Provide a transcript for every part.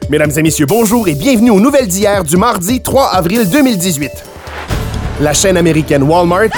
Mesdames et messieurs, bonjour et bienvenue aux nouvelles d'hier du mardi 3 avril 2018. La chaîne américaine Walmart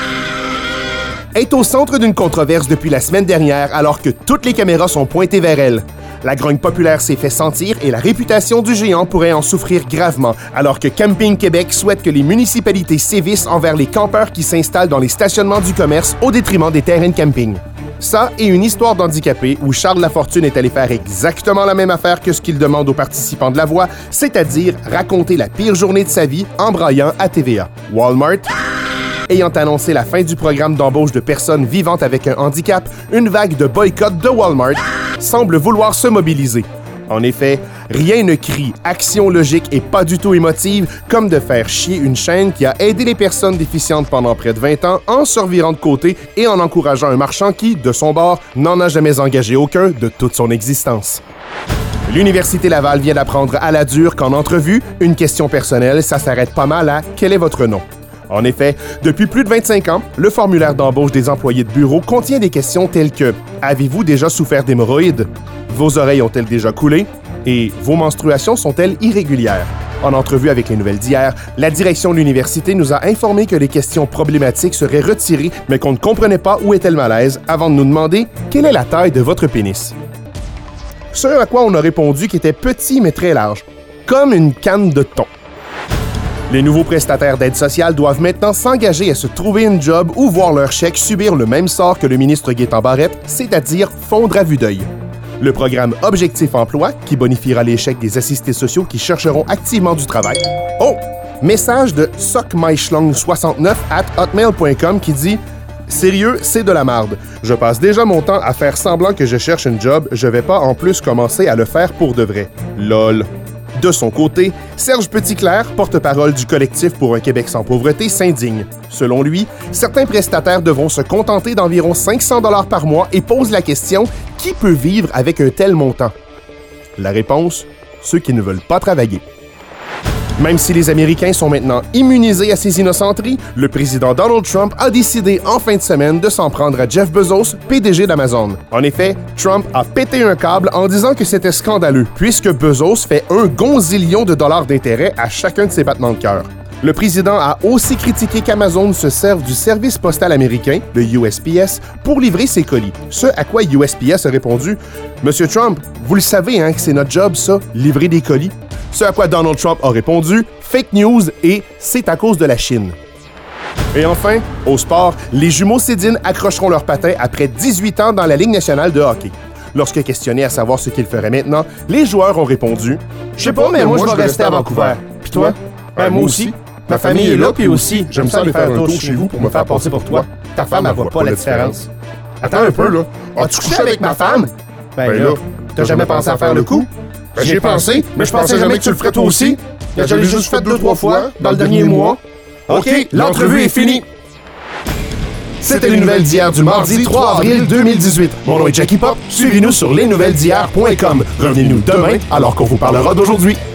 est au centre d'une controverse depuis la semaine dernière alors que toutes les caméras sont pointées vers elle. La grogne populaire s'est fait sentir et la réputation du géant pourrait en souffrir gravement, alors que Camping Québec souhaite que les municipalités sévissent envers les campeurs qui s'installent dans les stationnements du commerce au détriment des terrains de camping. Ça et une histoire d'handicapé où Charles Lafortune est allé faire exactement la même affaire que ce qu'il demande aux participants de La Voix, c'est-à-dire raconter la pire journée de sa vie en braillant à TVA. Walmart ayant annoncé la fin du programme d'embauche de personnes vivantes avec un handicap, une vague de boycott de Walmart semble vouloir se mobiliser. En effet, rien ne crie action logique et pas du tout émotive comme de faire chier une chaîne qui a aidé les personnes déficientes pendant près de 20 ans en se revirant de côté et en encourageant un marchand qui, de son bord, n'en a jamais engagé aucun de toute son existence. L'Université Laval vient d'apprendre à la dure qu'en entrevue, une question personnelle, ça s'arrête pas mal à « Quel est votre nom ?» En effet, depuis plus de 25 ans, le formulaire d'embauche des employés de bureau contient des questions telles que « Avez-vous déjà souffert d'hémorroïdes? Vos oreilles ont-elles déjà coulé? Et vos menstruations sont-elles irrégulières? » En entrevue avec les nouvelles d'hier, la direction de l'université nous a informé que les questions problématiques seraient retirées, mais qu'on ne comprenait pas où était le malaise avant de nous demander « Quelle est la taille de votre pénis? » Ce à quoi on a répondu qu'il était petit mais très large, comme une canne de thon. Les nouveaux prestataires d'aide sociale doivent maintenant s'engager à se trouver une job ou voir leur chèque subir le même sort que le ministre Gaétan Barrette, c'est-à-dire fondre à vue d'œil. Le programme Objectif Emploi, qui bonifiera les chèques des assistés sociaux qui chercheront activement du travail. Oh! Message de sockmyschlong69@hotmail.com qui dit « Sérieux, c'est de la marde. Je passe déjà mon temps à faire semblant que je cherche une job, je vais pas en plus commencer à le faire pour de vrai. LOL. » De son côté, Serge Petitclerc, porte-parole du collectif pour un Québec sans pauvreté, s'indigne. Selon lui, certains prestataires devront se contenter d'environ 500 $ par mois et pose la question « Qui peut vivre avec un tel montant? » La réponse, ceux qui ne veulent pas travailler. Même si les Américains sont maintenant immunisés à ces innocenteries, le président Donald Trump a décidé en fin de semaine de s'en prendre à Jeff Bezos, PDG d'Amazon. En effet, Trump a pété un câble en disant que c'était scandaleux, puisque Bezos fait $1 gonzillion d'intérêt à chacun de ses battements de cœur. Le président a aussi critiqué qu'Amazon se serve du service postal américain, le USPS, pour livrer ses colis. Ce à quoi USPS a répondu « Monsieur Trump, vous le savez hein, que c'est notre job, ça, livrer des colis? » Ce à quoi Donald Trump a répondu « Fake news et c'est à cause de la Chine ». Et enfin, au sport, les jumeaux Sedin accrocheront leur patin après 18 ans dans la Ligue nationale de hockey. Lorsque questionnés à savoir ce qu'ils feraient maintenant, les joueurs ont répondu « Je sais pas, mais moi je vais rester à Vancouver. Puis toi? Moi aussi. Ma famille est là, puis aussi, j'aime ça aller faire un tour chez vous pour me faire passer pour toi. Ta femme, elle voit pas la différence. Attends un peu, là. As-tu couché avec ma femme? Ben là, t'as jamais pensé à faire le coup? J'y ai pensé, mais je pensais jamais que tu le ferais toi aussi. Je l'ai juste fait 2-3 fois, dans le dernier mois. OK, l'entrevue est finie. C'était les nouvelles d'hier du mardi 3 avril 2018. Mon nom est Jackie Pop. Suivez-nous sur lesnouvellesdhier.com. Revenez-nous demain alors qu'on vous parlera d'aujourd'hui.